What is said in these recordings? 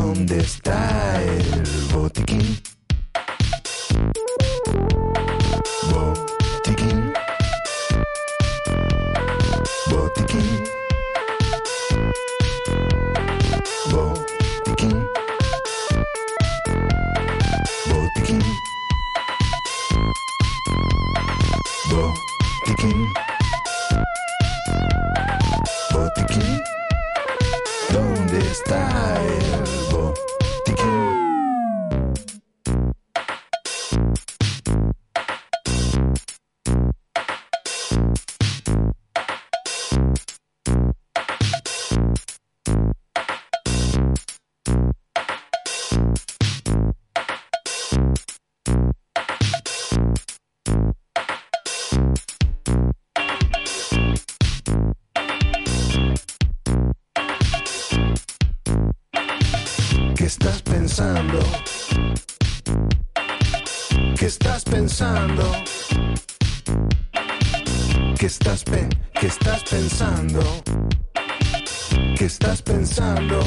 ¿Dónde está el botiquín? Botiquín. Botiquín. Botiquín. Botiquín. Botiquín. Botiquín. ¿Dónde está el botiquín? ¿Qué estás pensando? ¿Qué estás pensando? ¿Qué estás pensando? ¿Qué estás pensando? ¿Qué estás pensando?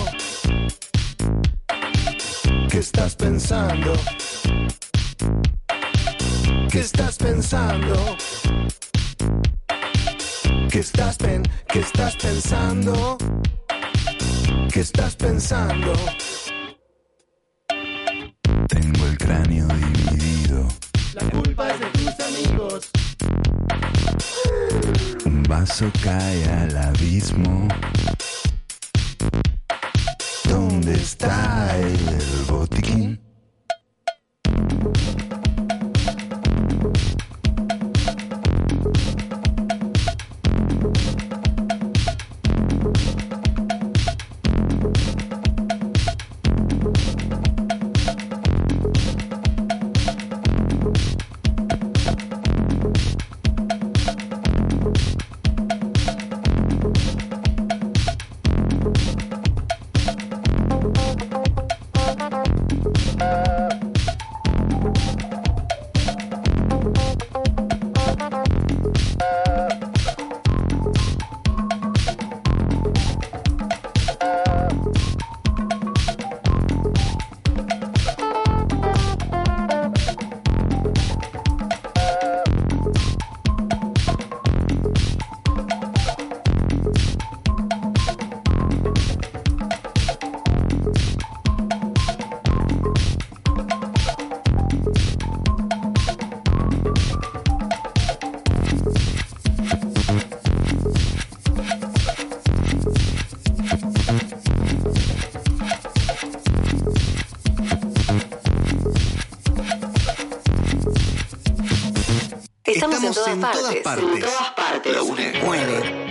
¿Qué estás pensando? ¿Qué estás pensando? ¿Qué estás pensando? ¿Qué estás pensando? Tengo el cráneo dividido. La culpa es de tus amigos. Un vaso cae al abismo. ¿Dónde está el botiquín? Estamos en todas partes. En todas partes. La UNE mueve.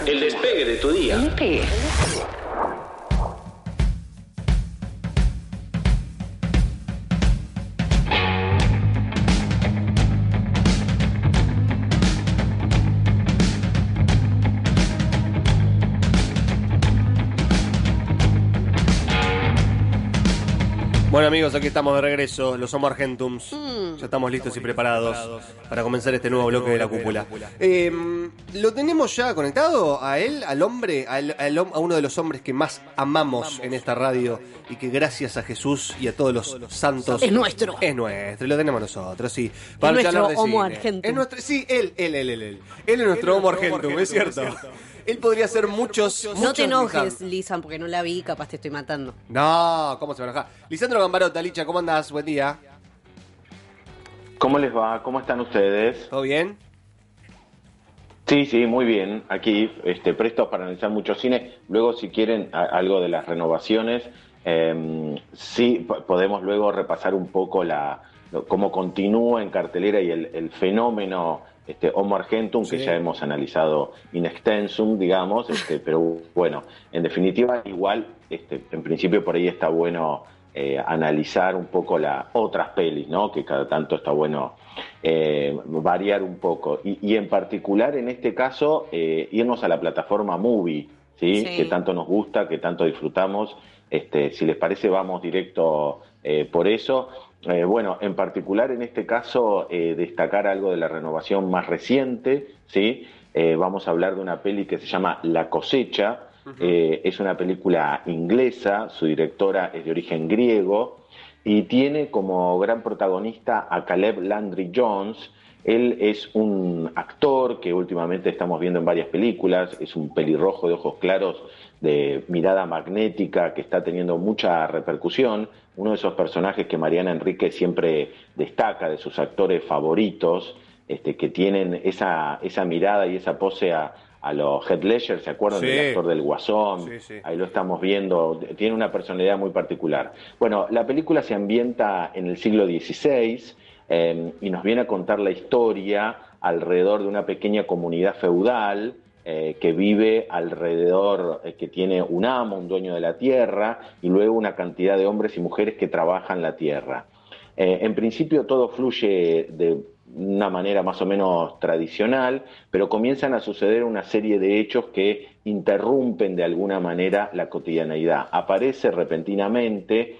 El despegue de tu día. El despegue. Bueno amigos, aquí estamos de regreso, los Homo Argentums. Ya estamos listos y preparados para comenzar este nuevo bloque de la cúpula. ¿Lo tenemos ya conectado a él, al hombre, a uno de los hombres que más amamos en esta radio y que gracias a Jesús y a todos los santos... Es nuestro. Es nuestro, y lo tenemos nosotros, sí. Es nuestro Homo cine. Argentum. Es nuestro, sí, él es nuestro Homo Argentum, es cierto. Él podría ser muchos... No te enojes, Lisandro. Lisan, porque no la vi, capaz te estoy matando. No, ¿cómo se va a enojar? Lisandro Gambarota, Licha, ¿cómo andás? Buen día. ¿Cómo les va? ¿Cómo están ustedes? ¿Todo bien? Sí, muy bien. Aquí prestos para analizar mucho cine. Luego, si quieren, algo de las renovaciones. Sí, podemos luego repasar un poco cómo continúa en cartelera y el fenómeno Homo Argentum, que ya hemos analizado in extensum, digamos, pero bueno, en definitiva, igual, en principio por ahí está bueno analizar un poco las otras pelis, ¿no? Que cada tanto está bueno variar un poco. Y en particular, en este caso, irnos a la plataforma Movie, ¿sí? Que tanto nos gusta, que tanto disfrutamos. Si les parece, vamos directo por eso. Bueno, en particular en este caso destacar algo de la renovación más reciente, ¿sí? Vamos a hablar de una peli que se llama La cosecha. Es una película inglesa, su directora es de origen griego y tiene como gran protagonista a Caleb Landry Jones. Él es un actor que últimamente estamos viendo en varias películas, es un pelirrojo de ojos claros, de mirada magnética, que está teniendo mucha repercusión, uno de esos personajes que Mariana Enríquez siempre destaca, de sus actores favoritos, que tienen esa mirada y esa pose a los Heath Ledger, ¿se acuerdan del actor del Guasón? Sí. Ahí lo estamos viendo, tiene una personalidad muy particular. Bueno, la película se ambienta en el siglo XVI, y nos viene a contar la historia alrededor de una pequeña comunidad feudal que vive alrededor, que tiene un amo, un dueño de la tierra, y luego una cantidad de hombres y mujeres que trabajan la tierra. En principio todo fluye de una manera más o menos tradicional, pero comienzan a suceder una serie de hechos que interrumpen de alguna manera la cotidianeidad. Aparece repentinamente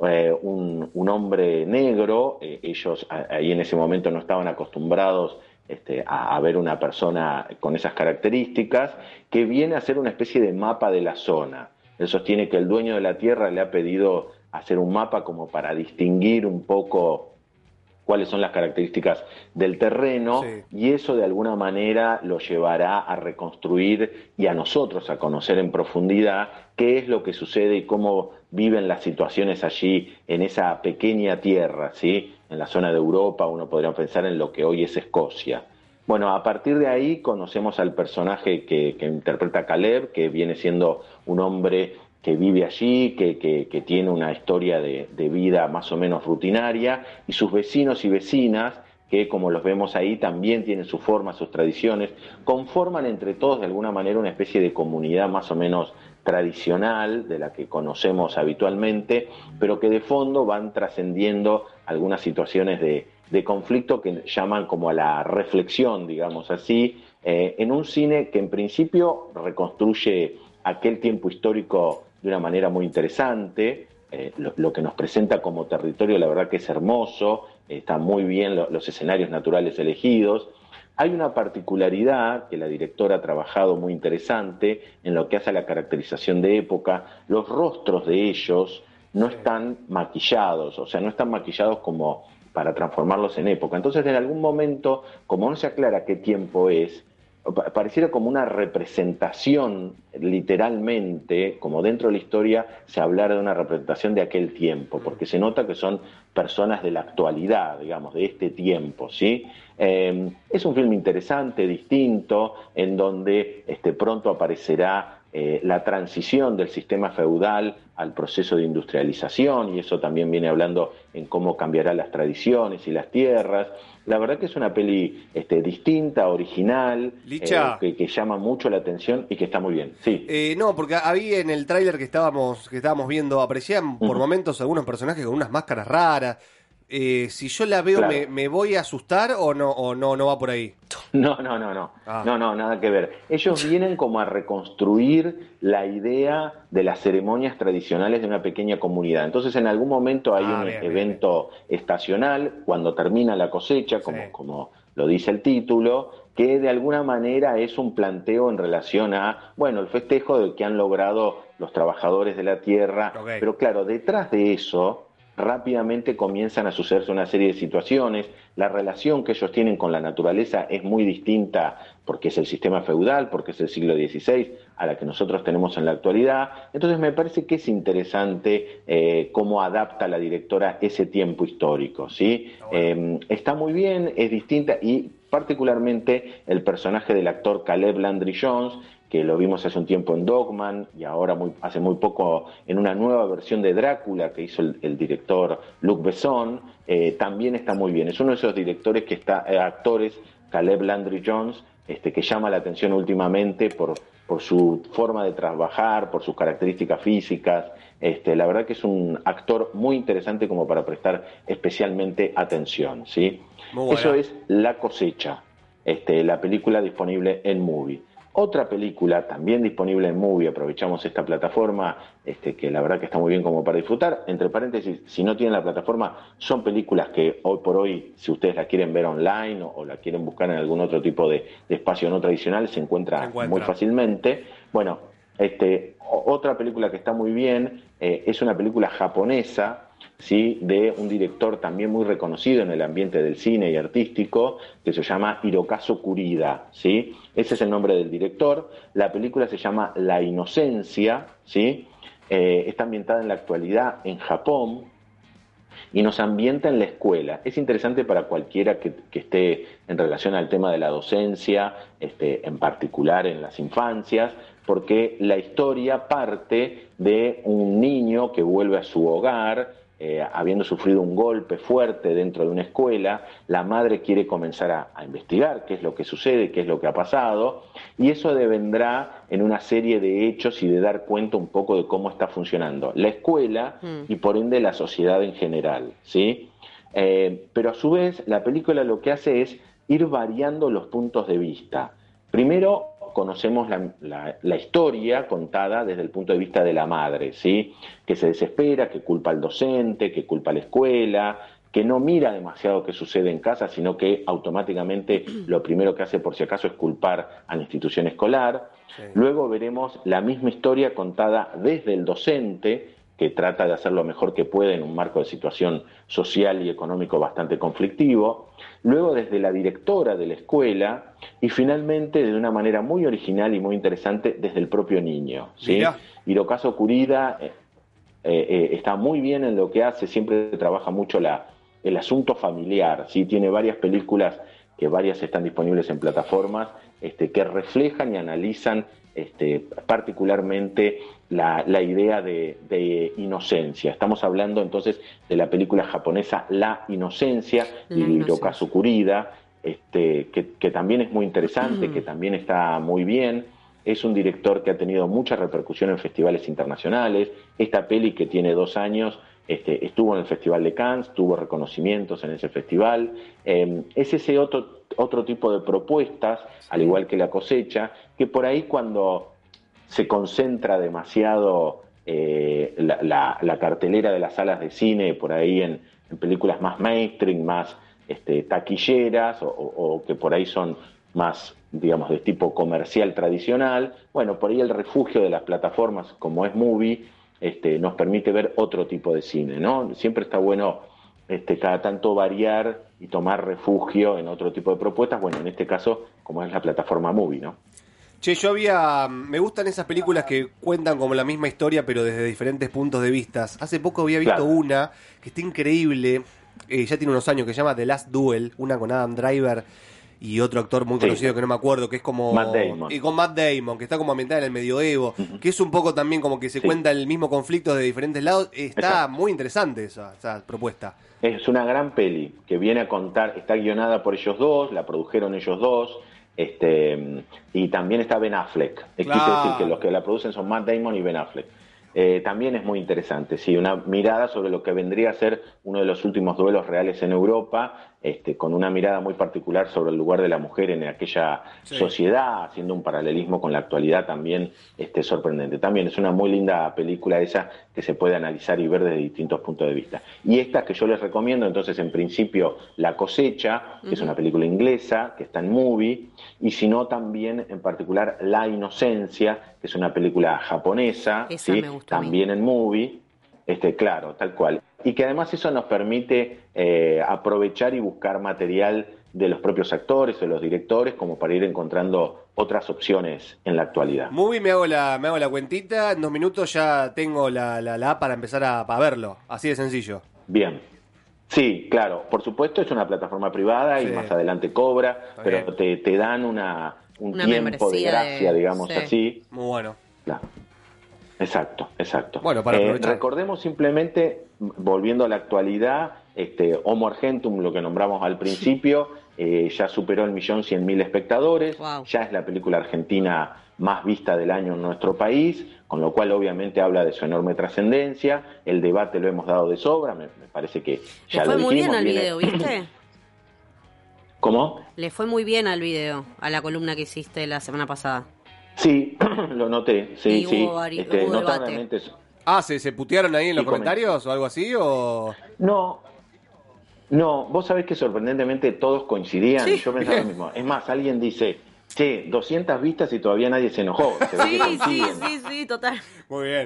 un hombre negro, ellos ahí en ese momento no estaban acostumbrados a ver una persona con esas características, que viene a hacer una especie de mapa de la zona. Él sostiene que el dueño de la tierra le ha pedido hacer un mapa como para distinguir un poco cuáles son las características del terreno, y eso de alguna manera lo llevará a reconstruir y a nosotros a conocer en profundidad qué es lo que sucede y cómo viven las situaciones allí en esa pequeña tierra, ¿sí? En la zona de Europa, uno podría pensar en lo que hoy es Escocia. Bueno, a partir de ahí conocemos al personaje que interpreta Caleb, que viene siendo un hombre que vive allí, que tiene una historia de vida más o menos rutinaria, y sus vecinos y vecinas, que como los vemos ahí, también tienen sus formas, sus tradiciones, conforman entre todos de alguna manera una especie de comunidad más o menos tradicional, de la que conocemos habitualmente, pero que de fondo van trascendiendo algunas situaciones de conflicto que llaman como a la reflexión, digamos así, en un cine que en principio reconstruye aquel tiempo histórico de una manera muy interesante. Lo que nos presenta como territorio, la verdad que es hermoso, están muy bien los escenarios naturales elegidos. Hay una particularidad que la directora ha trabajado muy interesante en lo que hace a la caracterización de época. Los rostros de ellos no están maquillados, o sea, no están maquillados como para transformarlos en época. Entonces, en algún momento, como no se aclara qué tiempo es, pareciera como una representación, literalmente, como dentro de la historia se hablara de una representación de aquel tiempo, porque se nota que son personas de la actualidad, digamos, de este tiempo, ¿sí? Es un filme interesante, distinto, en donde pronto aparecerá la transición del sistema feudal al proceso de industrialización, y eso también viene hablando en cómo cambiarán las tradiciones y las tierras. La verdad que es una peli distinta, original, que llama mucho la atención y que está muy bien. Sí. No, porque había en el tráiler que estábamos viendo, aparecían por momentos algunos personajes con unas máscaras raras. Si yo la veo, claro. ¿me voy a asustar o no va por ahí? No. No, nada que ver. Ellos vienen como a reconstruir la idea de las ceremonias tradicionales de una pequeña comunidad. Entonces, en algún momento hay un evento estacional, cuando termina la cosecha, como lo dice el título, que de alguna manera es un planteo en relación a, el festejo del que han logrado los trabajadores de la tierra. Okay. Pero claro, detrás de eso rápidamente comienzan a sucederse una serie de situaciones. La relación que ellos tienen con la naturaleza es muy distinta porque es el sistema feudal, porque es el siglo XVI, a la que nosotros tenemos en la actualidad. Entonces me parece que es interesante cómo adapta la directora ese tiempo histórico, ¿sí? Está muy bien, es distinta, y particularmente el personaje del actor Caleb Landry Jones, que lo vimos hace un tiempo en Dogman y ahora hace muy poco en una nueva versión de Drácula que hizo el director Luc Besson, también está muy bien. Es uno de esos directores actores, Caleb Landry Jones, que llama la atención últimamente por su forma de trabajar, por sus características físicas. La verdad que es un actor muy interesante como para prestar especialmente atención, ¿sí? Eso es La cosecha, la película disponible en Movie. Otra película también disponible en Movie, aprovechamos esta plataforma, que la verdad que está muy bien como para disfrutar. Entre paréntesis, si no tienen la plataforma, son películas que hoy por hoy, si ustedes la quieren ver online o la quieren buscar en algún otro tipo de espacio no tradicional, se encuentra muy fácilmente. Bueno, otra película que está muy bien es una película japonesa, ¿sí?, de un director también muy reconocido en el ambiente del cine y artístico, que se llama Hirokazu Kurida, ¿sí? Ese es el nombre del director. La película se llama La inocencia, ¿sí? Está ambientada en la actualidad en Japón y nos ambienta en la escuela. Es interesante para cualquiera que esté en relación al tema de la docencia, en particular en las infancias, porque la historia parte de un niño que vuelve a su hogar, habiendo sufrido un golpe fuerte dentro de una escuela. La madre quiere comenzar a investigar qué es lo que sucede, qué es lo que ha pasado, y eso devendrá en una serie de hechos y de dar cuenta un poco de cómo está funcionando la escuela y por ende la sociedad en general, ¿sí? Pero a su vez la película lo que hace es ir variando los puntos de vista. Primero conocemos la historia contada desde el punto de vista de la madre, ¿sí?, que se desespera, que culpa al docente, que culpa a la escuela, que no mira demasiado qué sucede en casa, sino que automáticamente lo primero que hace por si acaso es culpar a la institución escolar. Sí. Luego veremos la misma historia contada desde el docente, que trata de hacer lo mejor que puede en un marco de situación social y económico bastante conflictivo. Luego desde la directora de la escuela y finalmente de una manera muy original y muy interesante desde el propio niño, ¿sí? Hirokazu Kurida está muy bien en lo que hace, siempre trabaja mucho el asunto familiar, ¿sí? Tiene varias películas, que varias están disponibles en plataformas, que reflejan y analizan particularmente la idea de inocencia. Estamos hablando entonces de la película japonesa La inocencia de Hirokazu Kurida, que también es muy interesante, que también está muy bien. Es un director que ha tenido mucha repercusión en festivales internacionales. Esta peli, que tiene 2 años, estuvo en el Festival de Cannes, tuvo reconocimientos en ese festival. Es ese otro tipo de propuestas, al igual que La cosecha, que por ahí cuando se concentra demasiado la cartelera de las salas de cine, por ahí en películas más mainstream, más taquilleras, o que por ahí son más, digamos, de tipo comercial tradicional, bueno, por ahí el refugio de las plataformas como es Movie nos permite ver otro tipo de cine, ¿no? Siempre está bueno cada tanto variar y tomar refugio en otro tipo de propuestas. Bueno, en este caso, como es la plataforma Movie, ¿no? Che, me gustan esas películas que cuentan como la misma historia, pero desde diferentes puntos de vista. Hace poco había visto una que está increíble, ya tiene unos años, que se llama The Last Duel, una con Adam Driver, y otro actor muy conocido que no me acuerdo, que es como... Matt Damon. Y con Matt Damon, que está como ambientada en el medioevo, que es un poco también como que se cuenta el mismo conflicto de diferentes lados. Está muy interesante esa propuesta. Es una gran peli que viene a contar, está guionada por ellos dos, la produjeron ellos dos, y también está Ben Affleck. Quise decir que los que la producen son Matt Damon y Ben Affleck. También es muy interesante, sí, una mirada sobre lo que vendría a ser uno de los últimos duelos reales en Europa, con una mirada muy particular sobre el lugar de la mujer en aquella sociedad, haciendo un paralelismo con la actualidad también sorprendente. También es una muy linda película esa que se puede analizar y ver desde distintos puntos de vista. Y esta que yo les recomiendo, entonces, en principio, La cosecha, que es una película inglesa, que está en Movie, y si no, también, en particular, La inocencia, que es una película japonesa, esa me gustó también en Movie, claro, tal cual. Y que además eso nos permite aprovechar y buscar material de los propios actores o los directores como para ir encontrando otras opciones en la actualidad. Movie, me hago la cuentita, en 2 minutos ya tengo la app para empezar a verlo, así de sencillo. Bien. Sí, claro, por supuesto es una plataforma privada y más adelante cobra, pero te dan un tiempo de gracia, digamos así. Muy bueno. Claro. Exacto. Bueno, para aprovechar. Recordemos simplemente, volviendo a la actualidad, Homo Argentum, lo que nombramos al principio, ya superó 1.100.000 espectadores, ya es la película argentina más vista del año en nuestro país, con lo cual obviamente habla de su enorme trascendencia. El debate lo hemos dado de sobra, me parece que ya lo dijimos. Le fue muy bien al video, ¿viste? ¿Cómo? Le fue muy bien al video, a la columna que hiciste la semana pasada. Sí, lo noté, sí. Hubo Notablemente eso. ¿Se putearon ahí en los comentarios o algo así? ¿O? No, vos sabés que sorprendentemente todos coincidían, y yo pensaba lo mismo. Es más, alguien dice, 200 vistas y todavía nadie se enojó. Sí, total. Muy bien.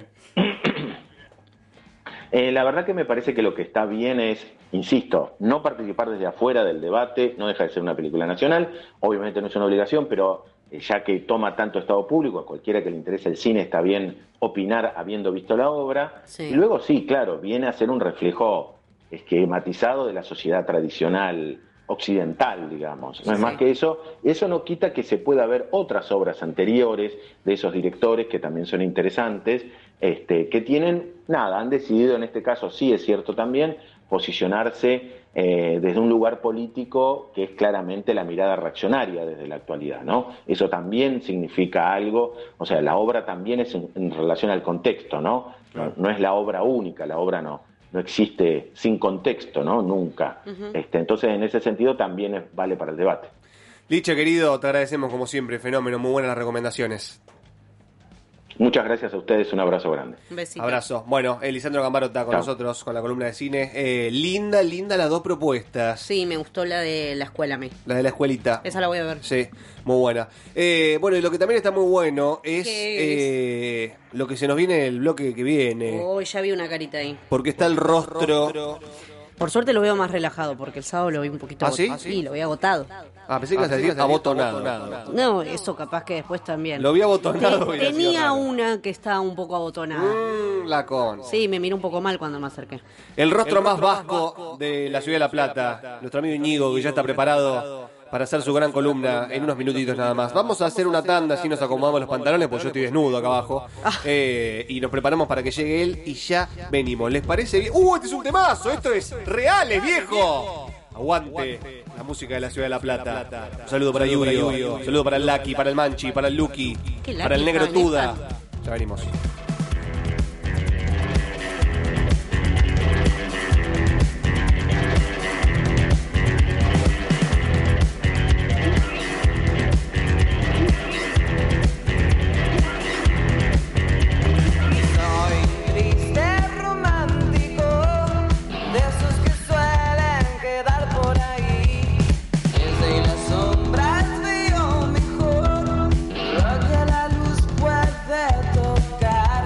La verdad que me parece que lo que está bien es, insisto, no participar desde afuera del debate, no deja de ser una película nacional, obviamente no es una obligación, pero ya que toma tanto estado público, a cualquiera que le interese el cine está bien opinar habiendo visto la obra, y luego claro, viene a ser un reflejo esquematizado de la sociedad tradicional occidental, digamos. No es más que eso. Eso no quita que se pueda ver otras obras anteriores de esos directores que también son interesantes, que tienen, han decidido en este caso, sí es cierto también, posicionarse desde un lugar político que es claramente la mirada reaccionaria desde la actualidad, ¿no? Eso también significa algo, o sea, la obra también es en relación al contexto, ¿no? Claro. No es la obra única, la obra no existe sin contexto, ¿no? Nunca. Entonces, en ese sentido también vale para el debate. Licha, querido, te agradecemos como siempre, fenómeno, muy buenas las recomendaciones. Muchas gracias a ustedes, un abrazo grande. Un besito. Abrazo. Bueno, Lisandro Gambaro está con nosotros, con la columna de cine. Linda las dos propuestas. Sí, me gustó la de la escuela a mí. La de la escuelita. Esa la voy a ver. Sí, muy buena. Bueno, y lo que también está muy bueno es lo que se nos viene el bloque que viene. Ya vi una carita ahí. Porque está el rostro. Por suerte lo veo más relajado, porque el sábado lo vi un poquito agotado. ¿Sí? Lo vi agotado. Pensé que ibas a decir abotonado. No, eso capaz que después también. Lo vi abotonado. Tenía una que estaba un poco abotonada. La con. Sí, me miró un poco mal cuando me acerqué. El rostro más vasco de la ciudad de La Plata. Nuestro amigo Íñigo, que ya está preparado para hacer su gran columna en unos minutitos nada más. Vamos a hacer una tanda, así nos acomodamos los pantalones, porque yo estoy desnudo acá abajo. Y nos preparamos para que llegue él y ya venimos. ¿Les parece bien? Este es un temazo, esto es Reales, viejo. Aguante la música de la ciudad de La Plata. Un saludo para Yuyo, un saludo para el Lucky, para el Manchi, para el Lucky, para el Negro Tuda. Ya venimos. Lo que la luz puede tocar.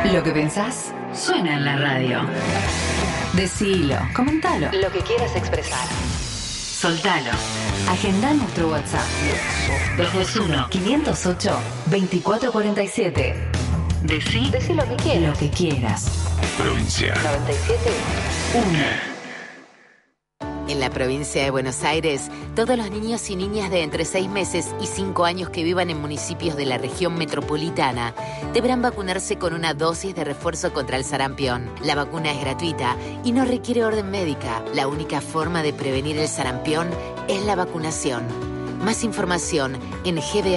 Lo que pensás suena en la radio. Decilo, comentalo. Lo que quieras expresar. Soltalo. Agendá nuestro WhatsApp. 221-508-2447. Decí lo que quieras. Lo que quieras. Provincia 97.1. En la provincia de Buenos Aires, todos los niños y niñas de entre 6 meses y 5 años que vivan en municipios de la región metropolitana deberán vacunarse con una dosis de refuerzo contra el sarampión. La vacuna es gratuita y no requiere orden médica. La única forma de prevenir el sarampión es la vacunación. Más información en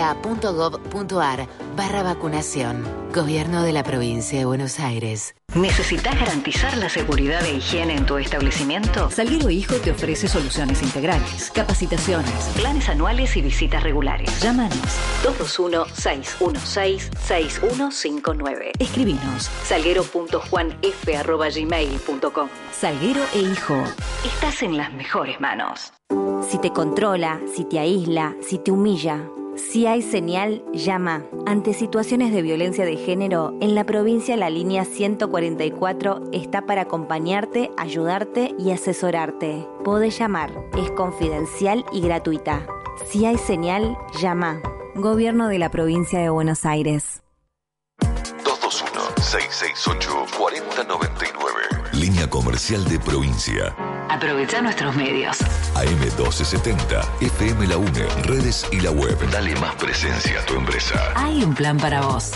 gba.gov.ar/vacunación. Gobierno de la provincia de Buenos Aires. ¿Necesitas garantizar la seguridad e higiene en tu establecimiento? Salguero Hijo te ofrece soluciones integrales, capacitaciones, planes anuales y visitas regulares. Llámanos 221-616-6159. Escribinos salguero.juanf@gmail.com. Salguero e Hijo. Estás en las mejores manos. Si te controla, si te aísla, si te humilla, si hay señal, llama. Ante situaciones de violencia de género, en la provincia la línea 144 está para acompañarte, ayudarte y asesorarte. Podés llamar, es confidencial y gratuita. Si hay señal, llama. Gobierno de la provincia de Buenos Aires. 221-668-4099. Línea comercial de provincia. Aprovecha nuestros medios. AM1270, FM La UNE, redes y la web. Dale más presencia a tu empresa. Hay un plan para vos.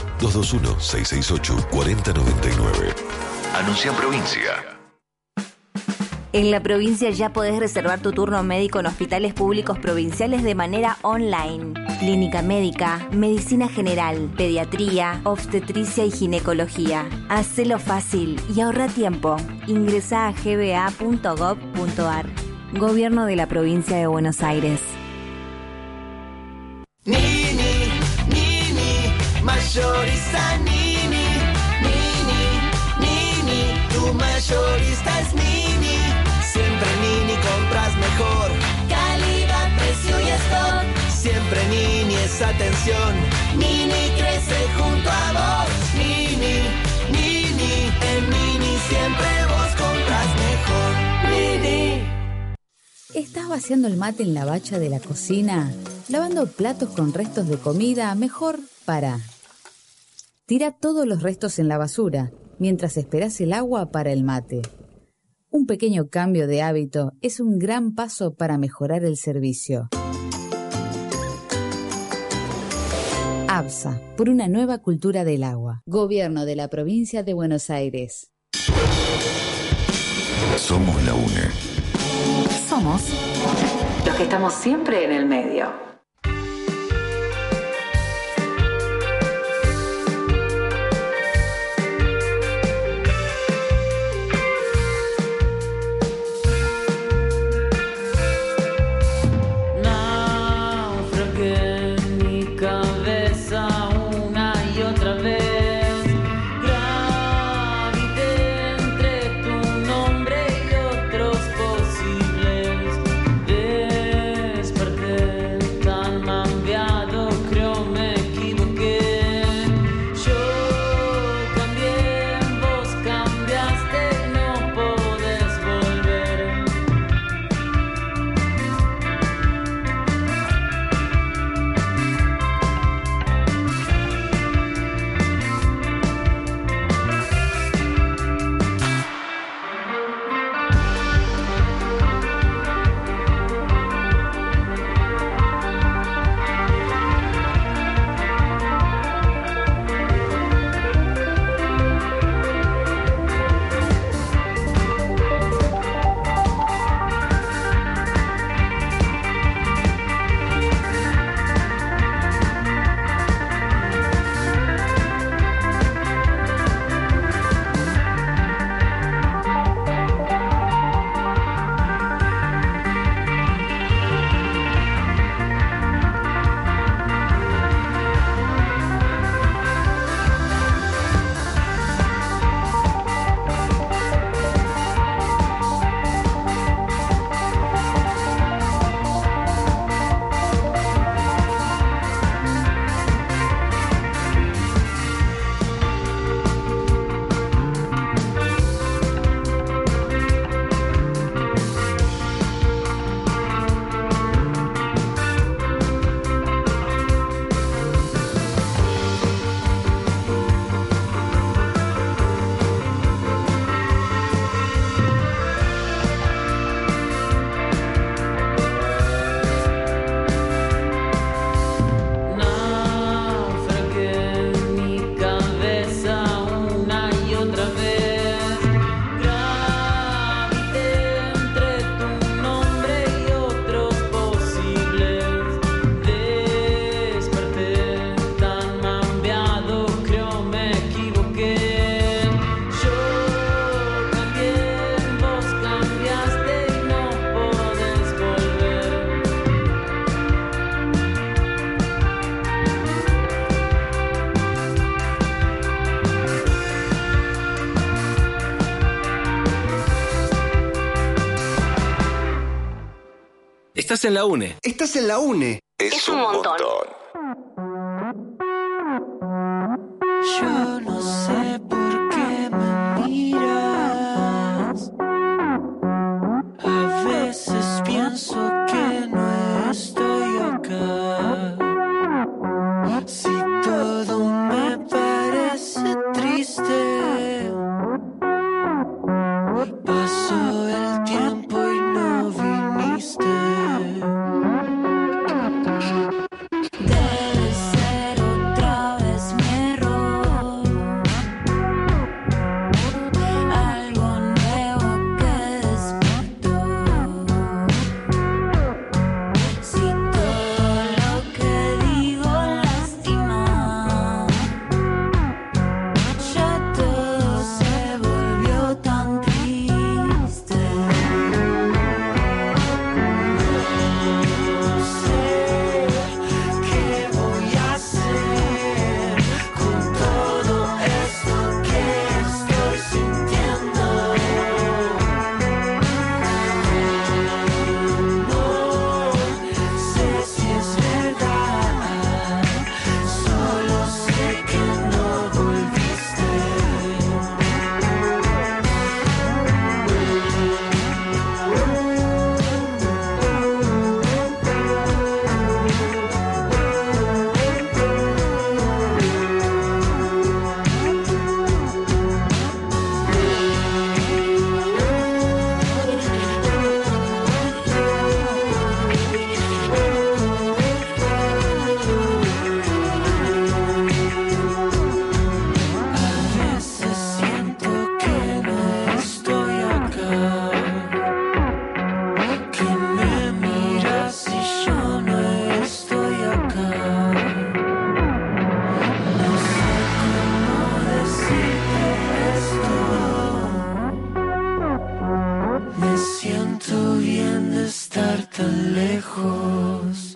221-668-4099. Anuncia en provincia. En la provincia ya podés reservar tu turno médico en hospitales públicos provinciales de manera online. Clínica médica, medicina general, pediatría, obstetricia y ginecología. Hacelo fácil y ahorra tiempo. Ingresá a gba.gov.ar. Gobierno de la provincia de Buenos Aires. Nini, mayorista Nini, tu mayorista es Nini. Siempre Nini compras mejor. Calidad, precio y stock. Siempre Nini es atención. Nini crece junto a vos. Nini, en Nini siempre vos compras mejor. Nini. ¿Estás vaciando el mate en la bacha de la cocina? ¿Lavando platos con restos de comida? Mejor para. Tira todos los restos en la basura mientras esperas el agua para el mate. Un pequeño cambio de hábito es un gran paso para mejorar el servicio. ABSA, por una nueva cultura del agua. Gobierno de la provincia de Buenos Aires. Somos la UNE. Somos los que estamos siempre en el medio. Desperté Estás en la UNE. Estás en la UNE. Es un montón. Yo no sé por qué me miras. A veces pienso que no estoy acá. Si todo me parece triste, pasó el tiempo y no viniste. Debe ser otra vez mi error, algo nuevo que despertó. Si todo lo que digo lastima, ya todo se volvió tan triste. No sé qué voy a hacer con todo esto que estoy sintiendo. No sé si es verdad, solo sé que no volviste. A veces siento que no estoy acá, que me miras y yo no estoy acá. No sé cómo decirte esto. Me siento bien de estar tan lejos.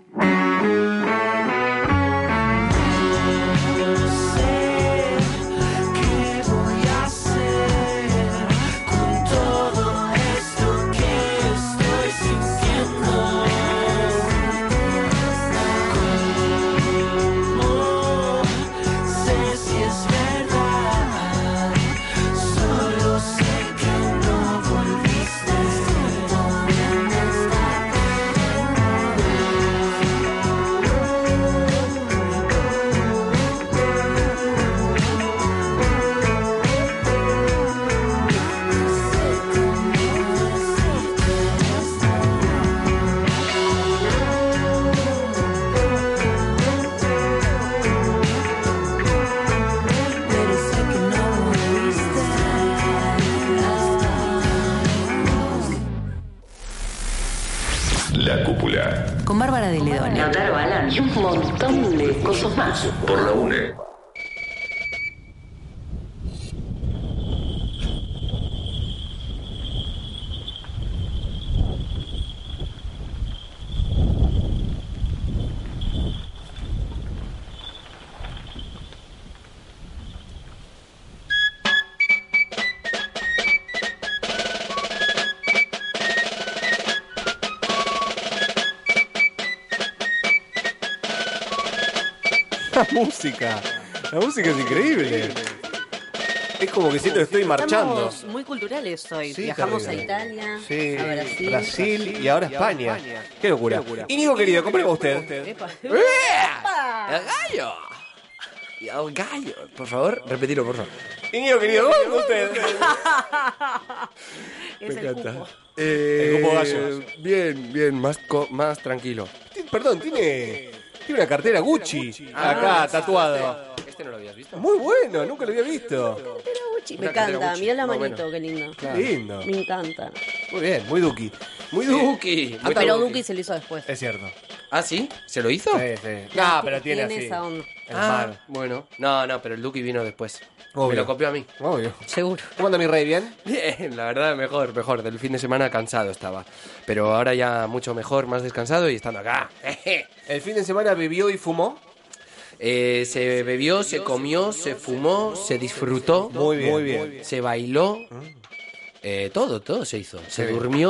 No sé qué voy a hacer con todo esto que estoy sintiendo. No sé si es verdad, solo sé que no volviste. Pero sé que no volviste. La cúpula. Con Bárbara de León. Lautaro Alan y un montón de cosas más. Por la UNE. La música es increíble. Es como que siento que estoy marchando. Estamos muy culturales hoy. Sí, Viajamos terrible. a Italia, Sí, a Brasil y ahora España. Qué locura. Y Nico querido, ¿cómo le va a usted? Epa. ¡El gallo! Y el gallo. Por favor, repetilo, por favor. Y Nico querido, ¿cómo le va a usted? Es Me el encanta. cupo. El cupo gallo. Bien, más tranquilo. Perdón, tiene una cartera Gucci acá tatuado. ¿Este no lo habías visto? Muy bueno, nunca lo había visto. Cartera Gucci. Me Una cartera encanta. Gucci. Mirá la No, manito, bueno. qué lindo. Qué lindo. Me encanta. Muy bien, muy Duki. Muy Duki. Hasta Pero Duki. Duki se lo hizo después. Es cierto. ¿Ah, sí? ¿Se lo hizo? Sí, sí. No, pero tiene así. esa onda. Es mal. Bueno. No, pero el Duki vino después. Obvio. Me lo copió a mí. Obvio. Seguro. ¿Cómo anda mi rey? ¿Bien? Bien, la verdad, mejor. Del fin de semana cansado estaba. Pero ahora ya mucho mejor, más descansado y estando acá. ¿El fin de semana bebió y fumó? Se bebió, se comió, se fumó, se disfrutó. Muy bien. Se bailó. Todo se hizo. Se durmió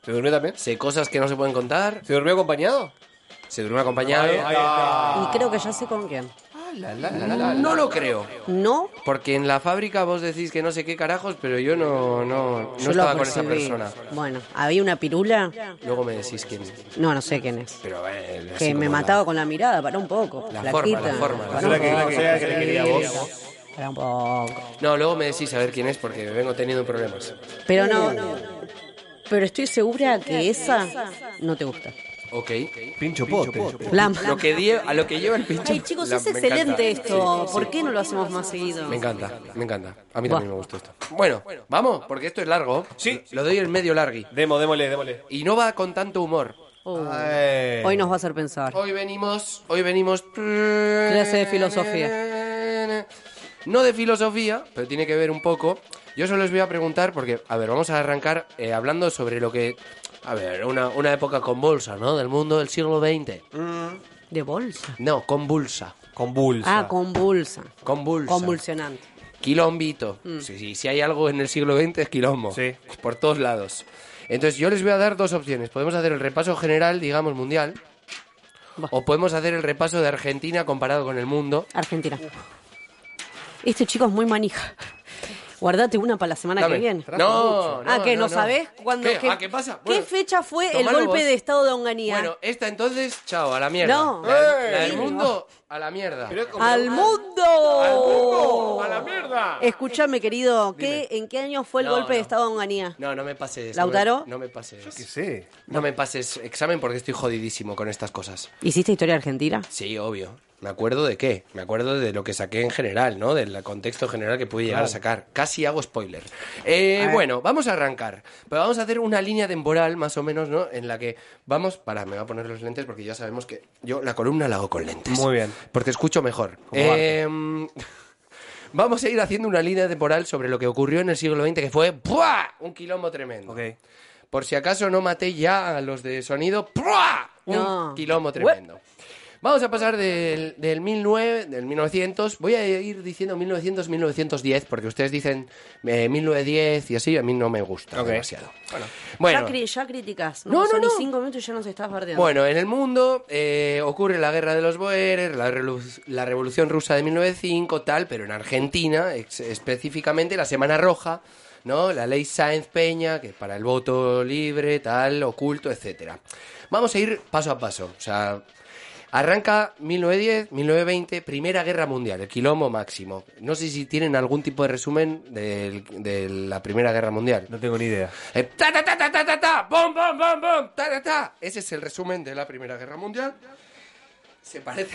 ¿Se durmió también? Sé cosas que no se pueden contar. ¿Se durmió acompañado? Se durmió acompañado. Y creo que ya sé con quién. No lo creo. ¿No? Porque en la fábrica vos decís que no sé qué carajos, pero yo no Yo estaba lo con esa percibí. persona. Bueno, había una pirula. Luego me decís quién. No sé quién es. Pero así Que me como mataba con la mirada, para un poco. La flaquita. forma. Pará un poco. que le quería a vos. Pará un poco. No, luego me decís a ver quién es porque vengo teniendo problemas. Pero no. Pero estoy segura que esa no te gusta. Ok. Pincho pote. Lam. A lo que lleva el pincho. Ay, chicos, la- es me excelente encanta. esto. Sí, ¿Por sí. qué no lo hacemos más seguido? Me encanta. A mí Buah. también me gustó esto. Bueno, vamos, porque esto es largo. Sí. Lo doy el medio largui. Démosle. Y no va con tanto humor. Hoy nos va a hacer pensar. Hoy venimos. Clase de filosofía. No de filosofía, pero tiene que ver un poco. Yo solo les voy a preguntar, porque, a ver, vamos a arrancar hablando sobre lo que. A ver, una época convulsa, ¿no? Del mundo del siglo XX. ¿De bolsa? No, convulsa. Convulsa. Ah, convulsa. Convulsa. Convulsionante. Quilombito. Si hay algo en el siglo XX es quilombo. Sí. Por todos lados. Entonces yo les voy a dar dos opciones. Podemos hacer el repaso general, digamos, mundial. Buah. O podemos hacer el repaso de Argentina comparado con el mundo. Argentina. Este chico es muy manija. Guardate una para la semana Dame. que viene. No, ¿qué? ¿No no. sabés? ¿Cuándo, ¿Qué? ¿Qué pasa? ¿Qué Bueno, fecha fue el tómalo golpe vos. de estado de Onganía? Bueno, esta entonces, chao, a la mierda. No. La del Sí, mundo, a la mierda. ¡Al mundo! ¡Al mundo! ¡A la mierda! Escúchame, querido, ¿en qué año fue el No, golpe de no. estado de Onganía? No me pases. ¿Lautaro? No me pases. ¿Qué sé? No me pases examen porque estoy jodidísimo con estas cosas. ¿Hiciste historia argentina? Sí, obvio. ¿Me acuerdo de qué? Me acuerdo de lo que saqué en general, ¿no? Del contexto general que pude llegar a sacar. Casi hago spoiler. Bueno, vamos a arrancar. Pero vamos a hacer una línea temporal, más o menos, ¿no? En la que vamos... me voy a poner los lentes porque ya sabemos que yo la columna la hago con lentes. Muy bien. Porque escucho mejor. Como arte. Vamos a ir haciendo una línea temporal sobre lo que ocurrió en el siglo XX, que fue ¡buah! Un quilombo tremendo. Ok. Por si acaso no maté ya a los de sonido, ¡buah! Un No. quilombo tremendo. Vamos a pasar del 1900, voy a ir diciendo 1900, 1910, porque ustedes dicen 1910 y así, a mí no me gusta demasiado. Bueno, Ya criticas. No, Son no. 5 minutos y ya nos estás bardeando. bueno, en el mundo ocurre la guerra de los Boeres, la Revolución Rusa de 1905, tal, pero en Argentina, específicamente la Semana Roja, ¿no? La ley Sáenz Peña, que para el voto libre, tal, oculto, etcétera. Vamos a ir paso a paso, o sea... Arranca 1910, 1920, Primera Guerra Mundial, el quilombo máximo. No sé si tienen algún tipo de resumen de la Primera Guerra Mundial. No tengo ni idea. Ta ta ta ta ta ta ta, bom bom bom bom, ta ta ta. Ese es el resumen de la Primera Guerra Mundial. Se parece.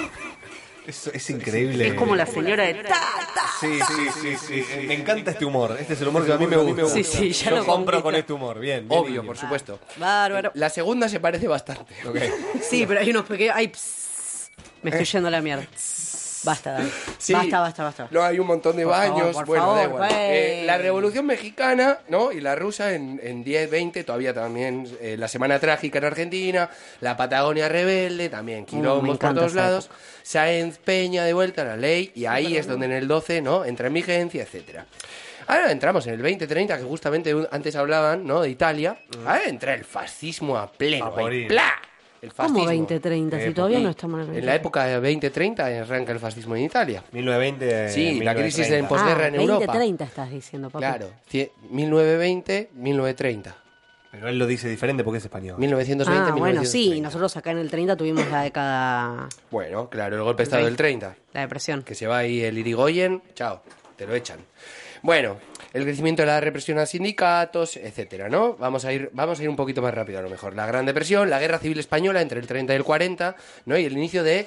Es increíble. Es como la señora de Sí. Me encanta este humor. Este es el humor que a mí me gusta. Sí, ya Yo lo compro conquista. con este humor. Bien. Obvio, por supuesto. Bárbaro. La segunda se parece bastante. Ok. Sí, pero hay unos pequeños... Ay, me estoy yendo a la mierda. Basta, Dani. Sí. Basta. No, hay un montón de Por favor, baños. por Bueno, favor, da igual. pues. La Revolución Mexicana, ¿no? Y la rusa en 10, 20, todavía también. La Semana Trágica en Argentina. La Patagonia Rebelde, también. me Quilombos por encanta todos esa lados. Sáenz Peña de vuelta a la ley. Y ahí es donde en el 12, ¿no? Entra en vigencia, etcétera. Ahora entramos en el 2030, que justamente antes hablaban, ¿no? De Italia. Ahora entra el fascismo a pleno. A ahí. morir. ¡Pla! El fascismo. ¿Cómo 2030? Si todavía no estamos en el En la época de 2030 arranca el fascismo en Italia. 1920. Sí, la crisis 1930. en posguerra en Europa. 2030 estás diciendo, papá. Claro, 1920, 1930. Pero él lo dice diferente porque es español. 1920, Ah, bueno, 1930. sí, y nosotros acá en el 30 tuvimos la década... Bueno, claro, el golpe de estado del 30. La depresión. Que se va ahí el Irigoyen, chao, te lo echan. Bueno, el crecimiento de la represión a sindicatos, etcétera, ¿no? Vamos a ir un poquito más rápido a lo mejor. La Gran Depresión, la Guerra Civil Española entre el 30 y el 40, ¿no? Y el inicio de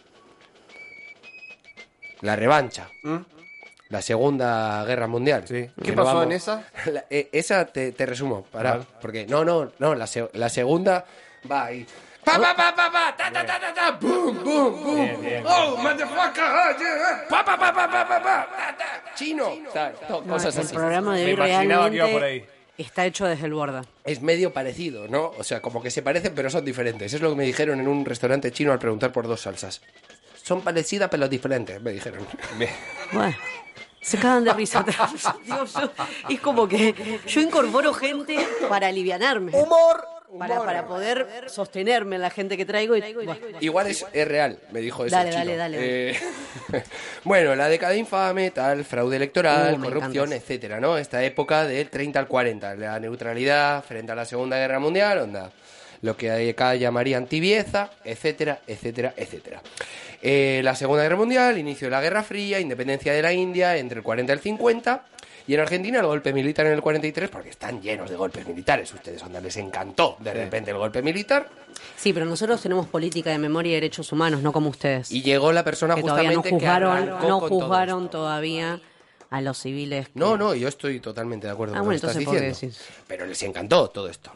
la revancha. La Segunda Guerra Mundial. Sí. Que ¿Qué no pasó vamos- en esa? Esa te resumo, para, Vale. porque la segunda va ahí. Pa pa pa pa pa ta ta ta ta ta boom boom boom. Bien. Oh, motherfucker. Pa pa pa pa pa pa pa ta, ta. Chino. Cosas el así. programa de Me hoy imaginaba que iba por realmente está hecho desde el borda. Es medio parecido, ¿no? O sea, como que se parecen pero son diferentes. Es lo que me dijeron en un restaurante chino al preguntar por dos salsas. Son parecidas pero diferentes, me dijeron. Bueno, Se cagan de risa atrás. Dios, es como que yo incorporo gente para alivianarme. ¡Humor! Para poder sostenerme en la gente que traigo. Bueno. Igual es real, me dijo eso. Dale. Bueno, la década infame, tal, fraude electoral, Me corrupción, encanta. etcétera, ¿no? Esta época del 30 al 40, la neutralidad frente a la Segunda Guerra Mundial, onda, lo que acá llamarían tibieza, etcétera, etcétera, etcétera. La Segunda Guerra Mundial, inicio de la Guerra Fría, independencia de la India entre el 40 y el 50... Y en Argentina el golpe militar en el 43, porque están llenos de golpes militares. Ustedes, onda, les encantó de repente el golpe militar. Sí, pero nosotros tenemos política de memoria y derechos humanos, no como ustedes. Y llegó la persona que todavía justamente que arrancó no con todo juzgaron esto. todavía a los civiles. No, yo estoy totalmente de acuerdo con lo que estás entonces, ¿por qué diciendo. decís? Pero les encantó todo esto.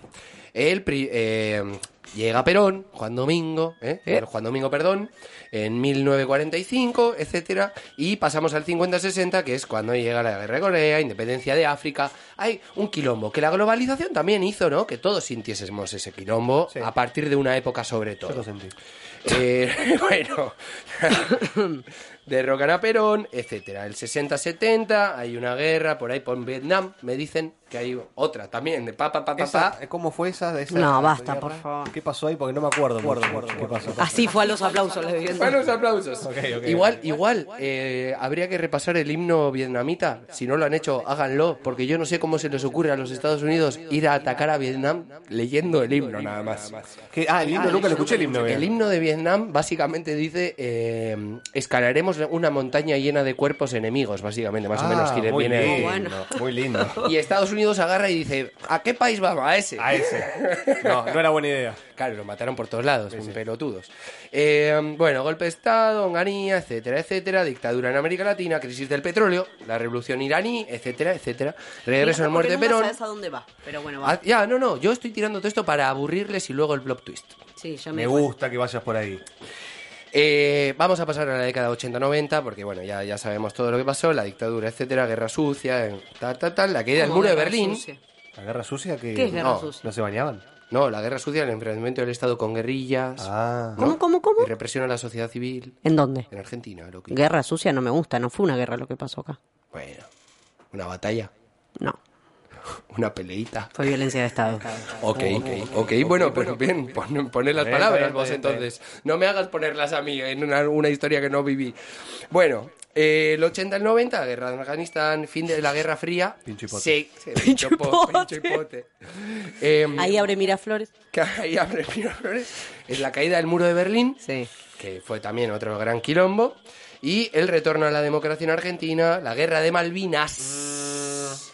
Llega Perón, Juan Domingo, en 1945, etcétera, y pasamos al 50-60, que es cuando llega la Guerra de Corea, independencia de África. Hay un quilombo que la globalización también hizo, ¿no? Que todos sintiésemos ese quilombo a partir de una época sobre todo. Yo lo sentí. Bueno, derrocan a Perón, etcétera. El 60-70 hay una guerra por ahí por Vietnam, me dicen que hay otra también de ¿Cómo fue esa? No, basta, por favor. ¿Qué pasó ahí? Porque no me acuerdo. ¿Qué pasó? Así fue a los aplausos, les digo. Fue a los aplausos. Ok. Igual, habría que repasar el himno vietnamita. Si no lo han hecho, háganlo, porque yo no sé cómo se les ocurre a los Estados Unidos ir a atacar a Vietnam leyendo el himno nada más. El himno nunca lo escuché, el himno. El himno de Vietnam básicamente dice escalaremos una montaña llena de cuerpos enemigos, básicamente, más o menos. Muy Viene lindo, muy lindo. y Estados Unidos agarra y dice, ¿a qué país vamos? A ese. A ese. No era buena idea. Claro, lo mataron por todos lados, pelotudos. Bueno, golpe de Estado, Onganía, etcétera, etcétera, dictadura en América Latina, crisis del petróleo, la revolución iraní, etcétera, etcétera, regreso al muerte de Perón. No sabes a dónde va, pero bueno, va. No, yo estoy tirando todo esto para aburrirles y luego el plot twist. Sí, ya Me gusta que vayas por ahí. Vamos a pasar a la década 80-90, porque bueno, ya sabemos todo lo que pasó, la dictadura, etcétera, guerra sucia, la caída del muro de Berlín. Sucia? ¿La guerra sucia? ¿Qué es guerra sucia? ¿No se bañaban? No, la guerra sucia, el enfrentamiento del Estado con guerrillas. ¿Cómo? Y represión a la sociedad civil. ¿En dónde? En Argentina. Guerra sucia no me gusta, no fue una guerra lo que pasó acá. Bueno, una batalla. No. Una peleita. Fue violencia de Estado. Ok, bueno, pero bien, poner las palabras vos entonces. No me hagas ponerlas a mí en una historia que no viví. Bueno, el 80 al 90, guerra de Afganistán, fin de la Guerra Fría. Pincho y pote. Sí, pincho y pote. Ahí abre Miraflores. Ahí abre Miraflores. Es la caída del muro de Berlín. Sí. Que fue también otro gran quilombo. Y el retorno a la democracia en Argentina, la guerra de Malvinas.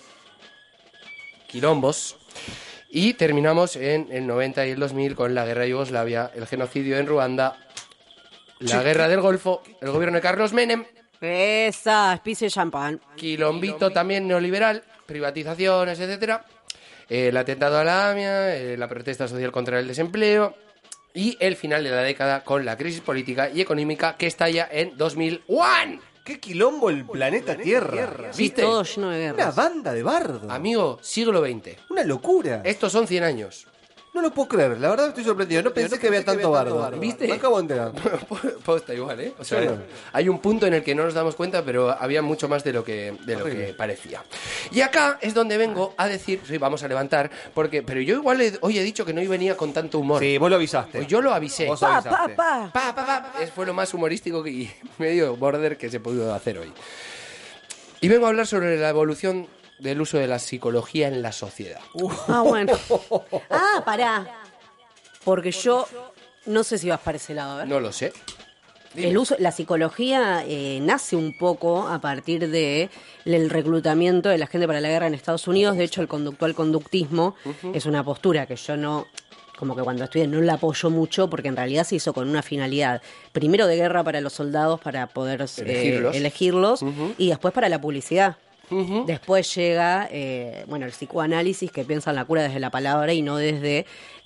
Quilombos. Y terminamos en el 90 y el 2000 con la guerra de Yugoslavia, el genocidio en Ruanda, la guerra del Golfo, el gobierno de Carlos Menem. Esa, especie de champán. Quilombito también neoliberal, privatizaciones, etcétera. El atentado a la AMIA, la protesta social contra el desempleo y el final de la década con la crisis política y económica que estalla en 2001. ¡Qué quilombo el planeta Tierra! ¿Viste? Todo lleno de guerras. Una banda de bardos. Amigo, siglo XX. Una locura. Estos son 100 años. No lo puedo creer, la verdad estoy sorprendido. No pensé que había tanto bardo. ¿Viste? Me acabo de enterar. Posta igual, ¿eh? O sea, Sí. hay un punto en el que no nos damos cuenta, pero había mucho más de lo que parecía. Y acá es donde vengo a decir, sí, vamos a levantar, pero yo igual hoy he dicho que no venía con tanto humor. Sí, vos lo avisaste. Pues yo lo avisé. Vos avisaste. Fue lo más humorístico y medio border que se pudo hacer hoy. Y vengo a hablar sobre la evolución del uso de la psicología en la sociedad. Bueno. Pará. Porque yo no sé si vas para ese lado, a ver. No lo sé. La psicología nace un poco a partir del reclutamiento de la gente para la guerra en Estados Unidos. De hecho, el conductual conductismo es una postura que yo no, como que cuando estudié no la apoyo mucho, porque en realidad se hizo con una finalidad, primero de guerra para los soldados para poder elegirlos y después para la publicidad. Después llega el psicoanálisis, que piensa en la cura desde la palabra y no desde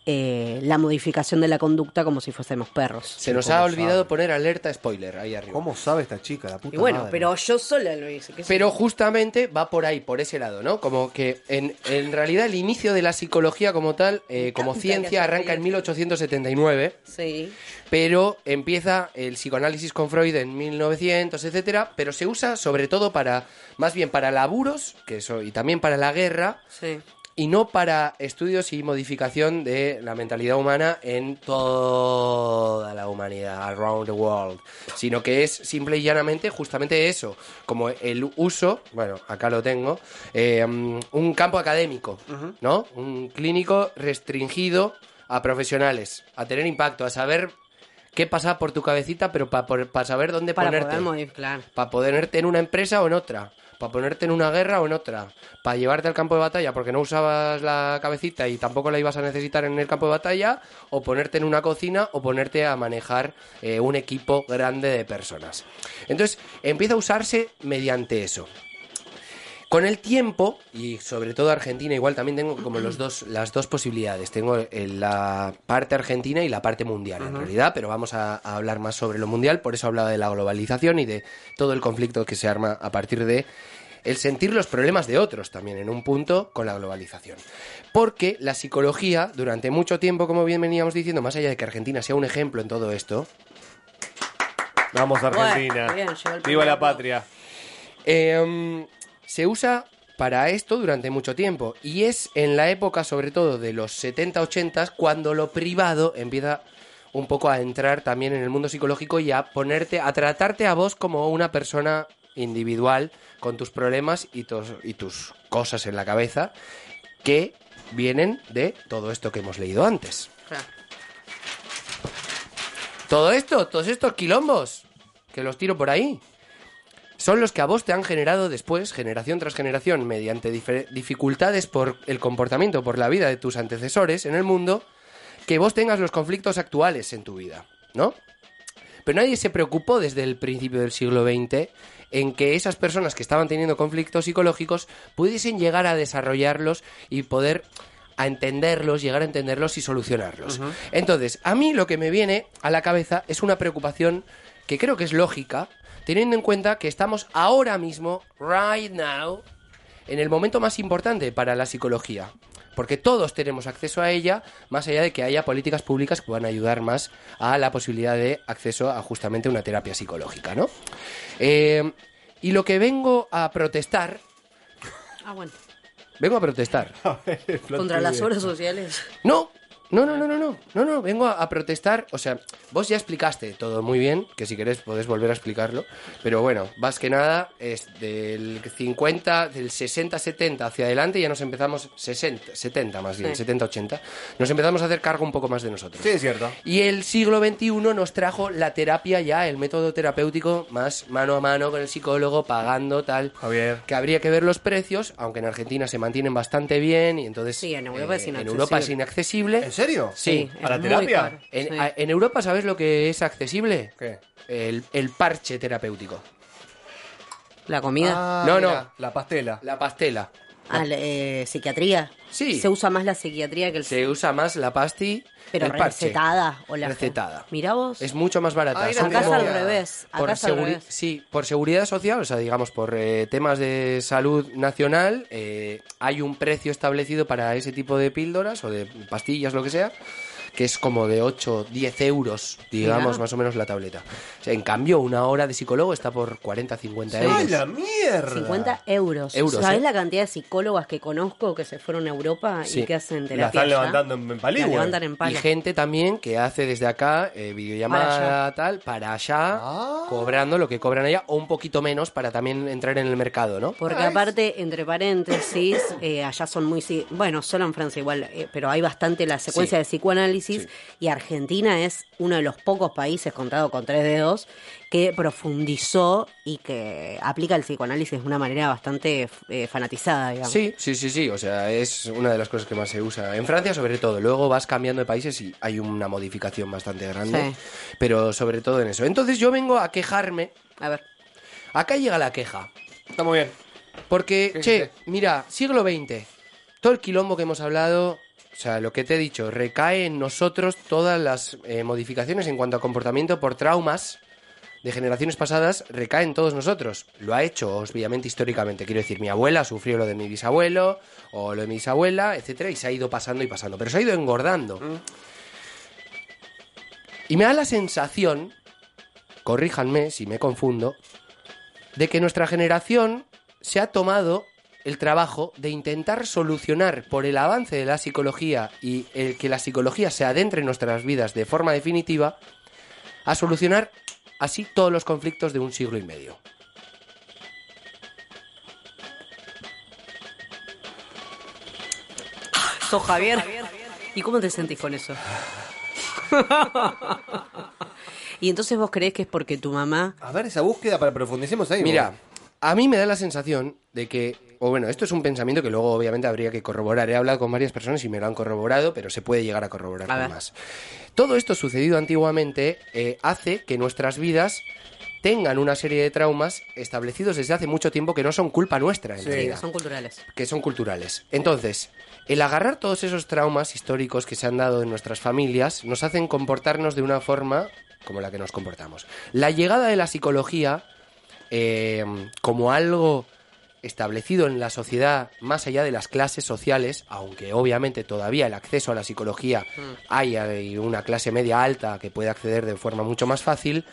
la modificación de la conducta como si fuésemos perros. Se nos ha olvidado poner alerta spoiler ahí arriba. ¿Cómo sabe esta chica, la puta Y bueno, madre? pero yo sola lo hice. Pero justamente va por ahí, por ese lado, ¿no? Como que en realidad el inicio de la psicología como tal, como ciencia, arranca en 1879. Sí. Pero empieza el psicoanálisis con Freud en 1900, etcétera, pero se usa sobre todo más bien para laburos, y también para la guerra, Sí. y no para estudios y modificación de la mentalidad humana en toda la humanidad, around the world, sino que es simple y llanamente justamente eso, como el uso, bueno, acá lo tengo, un campo académico, ¿no? Un clínico restringido a profesionales, a tener impacto, a saber qué pasa por tu cabecita, pero para saber dónde Para ponerte. poder modificar. Para ponerte en una empresa o en otra. Para ponerte en una guerra o en otra. Para llevarte al campo de batalla porque no usabas la cabecita y tampoco la ibas a necesitar en el campo de batalla. O ponerte en una cocina o ponerte a manejar un equipo grande de personas. Entonces empieza a usarse mediante eso. Con el tiempo, y sobre todo Argentina, igual también tengo como las dos posibilidades. Tengo la parte argentina y la parte mundial, en realidad, pero vamos a hablar más sobre lo mundial. Por eso hablaba de la globalización y de todo el conflicto que se arma a partir de el sentir los problemas de otros también en un punto con la globalización. Porque la psicología, durante mucho tiempo, como bien veníamos diciendo, más allá de que Argentina sea un ejemplo en todo esto... Vamos, Argentina. Bueno, bien, llegó el Viva primer la bloque. patria. Se usa para esto durante mucho tiempo y es en la época sobre todo de los 70-80 cuando lo privado empieza un poco a entrar también en el mundo psicológico y a tratarte a vos como una persona individual con tus problemas y tus cosas en la cabeza que vienen de todo esto que hemos leído antes. Claro. Todos estos quilombos que los tiro por ahí son los que a vos te han generado después, generación tras generación, mediante dificultades por el comportamiento, por la vida de tus antecesores en el mundo, que vos tengas los conflictos actuales en tu vida, ¿no? Pero nadie se preocupó desde el principio del siglo XX en que esas personas que estaban teniendo conflictos psicológicos pudiesen llegar a desarrollarlos y poder llegar a entenderlos y solucionarlos. Entonces, a mí lo que me viene a la cabeza es una preocupación que creo que es lógica, teniendo en cuenta que estamos ahora mismo, right now, en el momento más importante para la psicología. Porque todos tenemos acceso a ella, más allá de que haya políticas públicas que puedan ayudar más a la posibilidad de acceso a justamente una terapia psicológica, ¿no? Y lo que vengo a protestar... Bueno. Vengo a protestar. ¿Contra las obras sociales? No, vengo a protestar, o sea, vos ya explicaste todo muy bien, que si querés podés volver a explicarlo, pero bueno, más que nada es del 60-70 hacia adelante ya nos empezamos, 70 más bien, 70-80, nos empezamos a hacer cargo un poco más de nosotros. Sí, es cierto. Y el siglo XXI nos trajo la terapia ya, el método terapéutico más mano a mano con el psicólogo, pagando tal, Javier. que habría que ver los precios, aunque en Argentina se mantienen bastante bien y entonces Sí, en Europa es en inaccesible. Europa es inaccesible. ¿En serio? Sí. ¿A la es muy terapia? caro. En Europa, ¿sabes lo que es accesible? ¿Qué? El parche terapéutico. ¿La comida? No, mira, no. La pastela. La pastela. ¿Psiquiatría? Sí. Se usa más la psiquiatría que el... Se usa más la pasti, Pero el parche. recetada. O la... Recetada. Mirá vos. Es mucho más barata. Ay, Son Acá es como- al revés. Acá es al revés. Sí, por seguridad social, o sea, digamos, por temas de salud nacional, hay un precio establecido para ese tipo de píldoras o de pastillas, lo que sea, que es como de 8, 10 euros, digamos, Mira. más o menos la tableta. O sea, en cambio, una hora de psicólogo está por 40, 50 ¡Ay, euros. la mierda! 50 euros. Euros, ¿Sabés ¿eh? la cantidad de psicólogas que conozco que se fueron a Europa Sí. y que hacen La terapia están allá? levantando en La Paligüe. levantan en Y pala. gente también que hace desde acá videollamada Para tal, para allá, Ah. cobrando lo que cobran allá, o un poquito menos para también entrar en el mercado, ¿no? Porque aparte, entre paréntesis, allá son muy... Bueno, solo en Francia igual, pero hay bastante la secuencia Sí. de psicoanálisis Sí. y Argentina es uno de los pocos países, contado con 3 dedos, que profundizó y que aplica el psicoanálisis de una manera bastante fanatizada, digamos. Sí, o sea, es una de las cosas que más se usa. En Francia, sobre todo. Luego vas cambiando de países y hay una modificación bastante grande. Sí. Pero sobre todo en eso. Entonces yo vengo a quejarme. A ver. Acá llega la queja. Está muy bien. Porque, ¿Qué che, dices? mira, siglo XX. Todo el quilombo que hemos hablado, O sea, lo que te he dicho, recae en nosotros todas las modificaciones en cuanto a comportamiento por traumas de generaciones pasadas, recaen en todos nosotros. Lo ha hecho, obviamente, históricamente. Quiero decir, mi abuela sufrió lo de mi bisabuelo, o lo de mi bisabuela, etcétera, y se ha ido pasando y pasando. Pero se ha ido engordando. Y me da la sensación, corríjanme si me confundo, de que nuestra generación se ha tomado el trabajo de intentar solucionar por el avance de la psicología y el que la psicología se adentre en nuestras vidas de forma definitiva, a solucionar así todos los conflictos de un siglo y medio. ¿Sos Javier? ¿Y cómo te sentís con eso? ¿Y entonces vos creés que es porque tu mamá... A ver, esa búsqueda para profundicemos ahí. Mira, a mí me da la sensación de que, o bueno, esto es un pensamiento que luego obviamente habría que corroborar. He hablado con varias personas y me lo han corroborado, pero se puede llegar a corroborar con más. Todo esto sucedido antiguamente hace que nuestras vidas tengan una serie de traumas establecidos desde hace mucho tiempo que no son culpa nuestra, en realidad. Sí, son culturales. Que son culturales. Entonces, el agarrar todos esos traumas históricos que se han dado en nuestras familias nos hacen comportarnos de una forma como la que nos comportamos. La llegada de la psicología como algo establecido en la sociedad más allá de las clases sociales, aunque obviamente todavía el acceso a la psicología hay una clase media alta que puede acceder de forma mucho más fácil,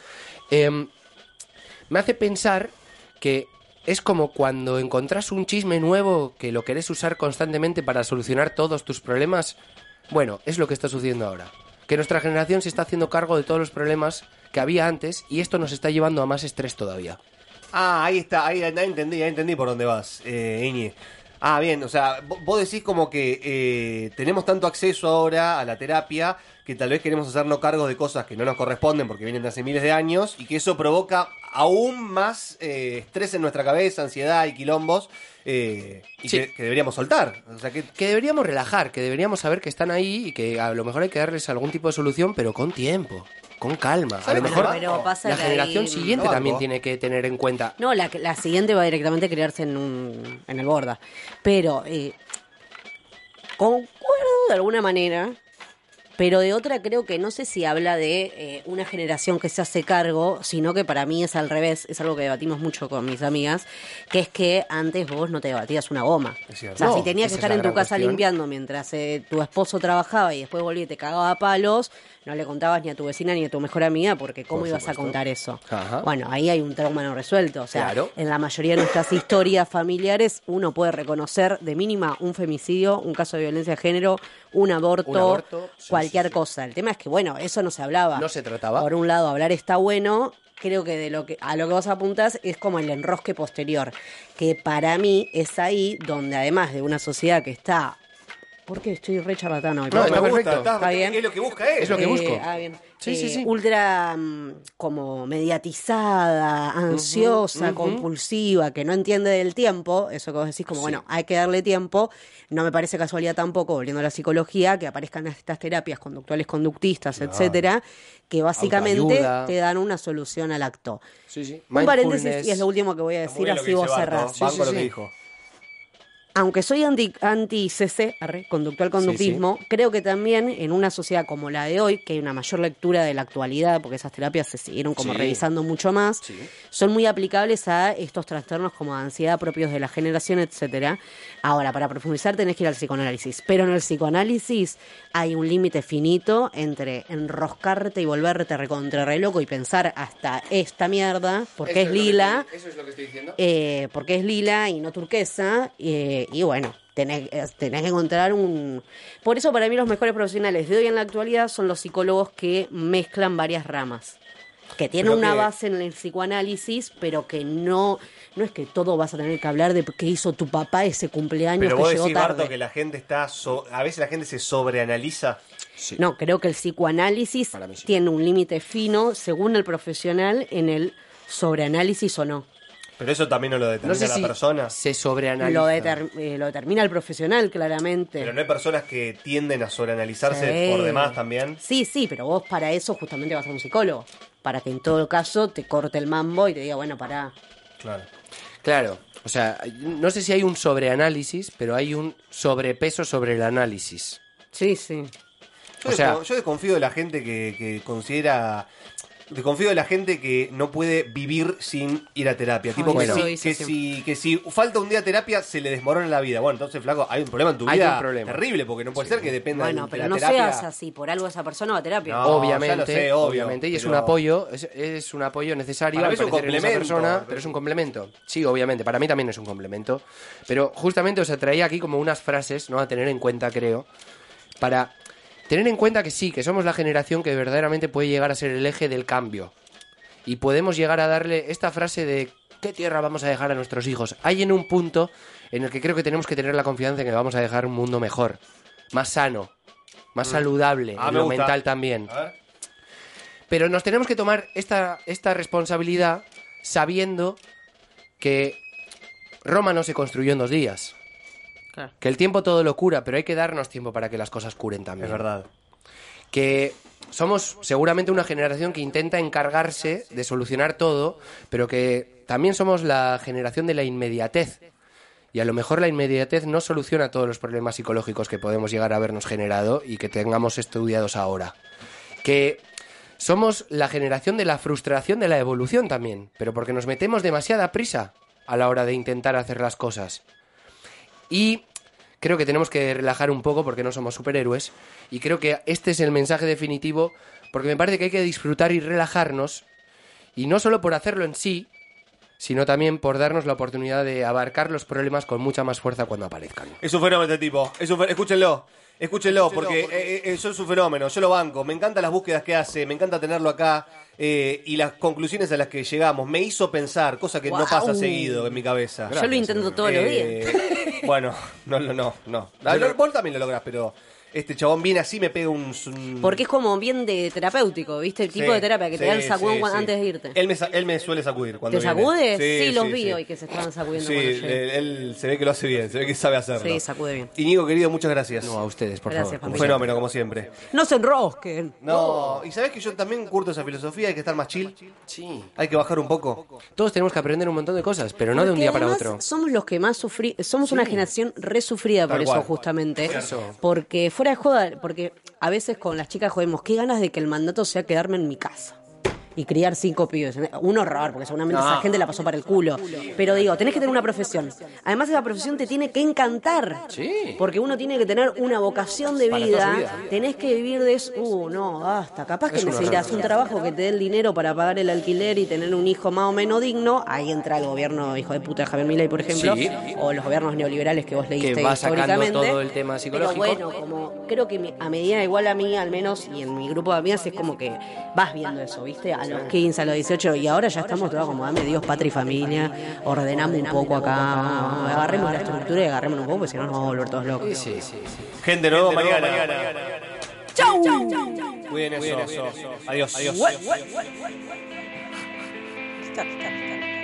me hace pensar que es como cuando encontrás un chisme nuevo que lo querés usar constantemente para solucionar todos tus problemas. Bueno, es lo que está sucediendo ahora. Que nuestra generación se está haciendo cargo de todos los problemas que había antes y esto nos está llevando a más estrés todavía. Ah, ahí está, ahí entendí por dónde vas, Iñi. Ah, bien, o sea, vos decís como que tenemos tanto acceso ahora a la terapia que tal vez queremos hacernos cargo de cosas que no nos corresponden porque vienen de hace miles de años y que eso provoca aún más estrés en nuestra cabeza, ansiedad y quilombos y que deberíamos soltar. O sea, que deberíamos relajar, que deberíamos saber que están ahí y que a lo mejor hay que darles algún tipo de solución, pero con tiempo. Con calma. A lo mejor la generación siguiente también tiene que tener en cuenta. No, la siguiente va directamente a crearse en el borda. Pero concuerdo de alguna manera, pero de otra creo que no sé si habla de una generación que se hace cargo, sino que para mí es al revés. Es algo que debatimos mucho con mis amigas, que es que antes vos no te debatías una goma. O sea, si tenías que estar en tu casa limpiando mientras tu esposo trabajaba y después volvía y te cagaba a palos, no le contabas ni a tu vecina ni a tu mejor amiga porque ¿cómo ibas a contar eso? Ajá. Bueno, ahí hay un trauma no resuelto. O sea, en la mayoría de nuestras historias familiares uno puede reconocer de mínima un femicidio, un caso de violencia de género, un aborto cualquier cosa. El tema es que, bueno, eso no se hablaba. No se trataba. Por un lado, hablar está bueno. Creo que a lo que vos apuntás es como el enrosque posterior, que para mí es ahí donde además de una sociedad que está... Porque estoy re charlatano. No, está perfecto. Está bien. Es lo que busca él. Es lo que busco. Bien. Sí. Ultra como mediatizada, ansiosa, compulsiva, que no entiende del tiempo, eso que vos decís como, bueno, hay que darle tiempo. No me parece casualidad tampoco, volviendo a la psicología, que aparezcan estas terapias conductuales conductistas, etcétera, que básicamente autoayuda, te dan una solución al acto. Sí. Un paréntesis, y es lo último que voy a decir, así vos cerrás. Banco lo que dijo. Aunque soy anti-CC, conductual-conductismo, creo que también en una sociedad como la de hoy, que hay una mayor lectura de la actualidad, porque esas terapias se siguieron como revisando mucho más, son muy aplicables a estos trastornos como ansiedad propios de la generación, etcétera. Ahora, para profundizar tenés que ir al psicoanálisis, pero en el psicoanálisis hay un límite finito entre enroscarte y volverte recontra re loco y pensar hasta esta mierda, porque es lila, eso es lo que estoy diciendo. Porque es lila y no turquesa, y bueno, tenés que encontrar un... Por eso para mí los mejores profesionales de hoy en la actualidad son los psicólogos que mezclan varias ramas, que tienen una base en el psicoanálisis, pero que no es que todo vas a tener que hablar de qué hizo tu papá ese cumpleaños pero que vos llegó decís, tarde. Barto, que la gente está... a veces la gente se sobreanaliza. Sí. No, creo que el psicoanálisis tiene un límite fino, según el profesional, en el sobreanálisis o no. Pero eso también no lo determina la persona. Se sobreanaliza. Lo determina el profesional, claramente. Pero no hay personas que tienden a sobreanalizarse por demás también. Sí, pero vos para eso justamente vas a un psicólogo. Para que en todo caso te corte el mambo y te diga, bueno, pará. Claro. O sea, no sé si hay un sobreanálisis, pero hay un sobrepeso sobre el análisis. Sí, sí. Yo desconfío de la gente que considera... Desconfío de la gente que no puede vivir sin ir a terapia. Tipo que si falta un día de terapia se le desmorona la vida. Bueno, entonces, flaco, hay un problema en tu vida terrible, porque no puede ser que dependa de la terapia. Bueno, pero no seas así, por algo esa persona va a terapia. No, obviamente, y es un apoyo, es un apoyo necesario. Para mí es un complemento, esa persona, pero es un complemento. Sí, obviamente, para mí también es un complemento. Pero justamente os traía aquí como unas frases, ¿no?, a tener en cuenta, creo, para... Tener en cuenta que sí, que somos la generación que verdaderamente puede llegar a ser el eje del cambio. Y podemos llegar a darle esta frase de ¿qué tierra vamos a dejar a nuestros hijos? Hay en un punto en el que creo que tenemos que tener la confianza en que vamos a dejar un mundo mejor, más sano, más saludable, en lo mental también. Pero nos tenemos que tomar esta responsabilidad sabiendo que Roma no se construyó en 2 días. Claro. Que el tiempo todo lo cura, pero hay que darnos tiempo para que las cosas curen también. Es verdad. Que somos seguramente una generación que intenta encargarse de solucionar todo, pero que también somos la generación de la inmediatez. Y a lo mejor la inmediatez no soluciona todos los problemas psicológicos que podemos llegar a habernos generado y que tengamos estudiados ahora. Que somos la generación de la frustración de la evolución también, pero porque nos metemos demasiada prisa a la hora de intentar hacer las cosas. Y creo que tenemos que relajar un poco porque no somos superhéroes. Y creo que este es el mensaje definitivo, porque me parece que hay que disfrutar y relajarnos. Y no solo por hacerlo en sí, sino también por darnos la oportunidad de abarcar los problemas con mucha más fuerza cuando aparezcan. Es un fenómeno este tipo. Escúchenlo, porque eso es un fenómeno. Yo lo banco. Me encantan las búsquedas que hace, me encanta tenerlo acá. Y las conclusiones a las que llegamos. Me hizo pensar, cosa que no pasa seguido en mi cabeza. Yo lo intento todos los días. Bueno, no. Vos también lo lográs, pero este chabón viene así, me pega un... Porque es como bien de terapéutico, ¿viste? El tipo de terapia que te da el sacudón antes de irte. Él me suele sacudir cuando viene. ¿Te sacude? Sí, los vi hoy que se estaban sacudiendo. Sí, él se ve que lo hace bien, se ve que sabe hacerlo. Sí, sacude bien. Íñigo, querido, muchas gracias. No, a ustedes, por favor. Un fenómeno, como siempre. No se enrosquen. No, y sabés que yo también curto esa filosofía, hay que estar más chill. Sí. Hay que bajar un poco. Todos tenemos que aprender un montón de cosas, pero no de un día para otro. Somos los que más somos una generación resufrida por eso, justamente. Porque fuera de joda, porque a veces con las chicas jodemos, qué ganas de que el mandato sea quedarme en mi casa y criar 5 pibes. Un horror, porque seguramente esa gente la pasó para el culo. Pero digo, tenés que tener una profesión. Además, esa profesión te tiene que encantar. Sí. Porque uno tiene que tener una vocación de vida. Tenés que vivir de eso. No, basta. Capaz que necesitas un trabajo que te dé el dinero para pagar el alquiler y tener un hijo más o menos digno. Ahí entra el gobierno hijo de puta de Javier Milei, por ejemplo. Sí. O los gobiernos neoliberales que vos leíste que va históricamente. Sacando todo el tema psicológico. Pero bueno, como creo que a medida igual a mí, al menos, y en mi grupo de amigas, es como que vas viendo eso, ¿viste? A los 15, a los 18, y ahora ya estamos todos como, dame Dios, patria y familia, ordenamos un poco acá, agarremos la estructura y agarremos un poco, porque si no nos vamos a volver todos locos. Sí. Gente, nos vemos mañana. ¡Chau! Cuiden eso. Adiós. Stop.